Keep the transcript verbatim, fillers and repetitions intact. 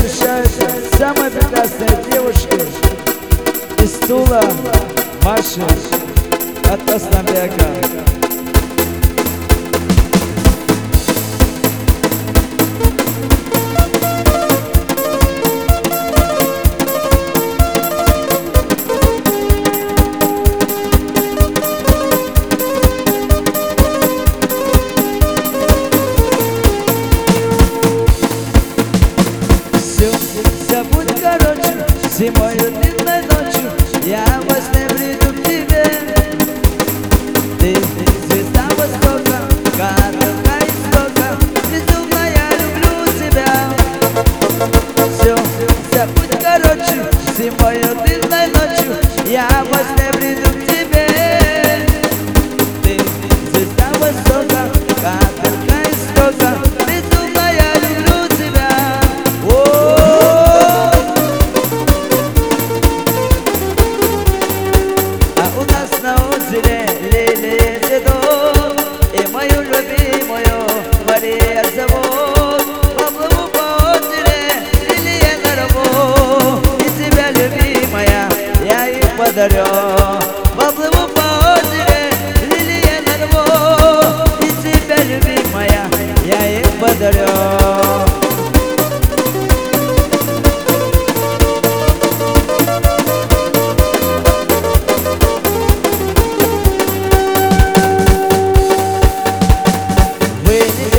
возвращаются самые прекрасные девушки из Тула, Маша от Аснабека. Забудь, короче, зимою длинной ночью я во сне приду к тебе. Ты звезда востока, каталка истока, безумно я люблю тебя. Все, забудь, короче, зимою длинной ночью я во сне приду к тебе. Ты звезда востока, каталка истока, безумно я люблю тебя. Лилии цветут, и мою любимую Мария зовут. Поплыву по озере, лилия на рву, и тебя, любимая, я их подарю. Поплыву по озере, лилия на рву, и тебя, любимая, я их подарю. Вы не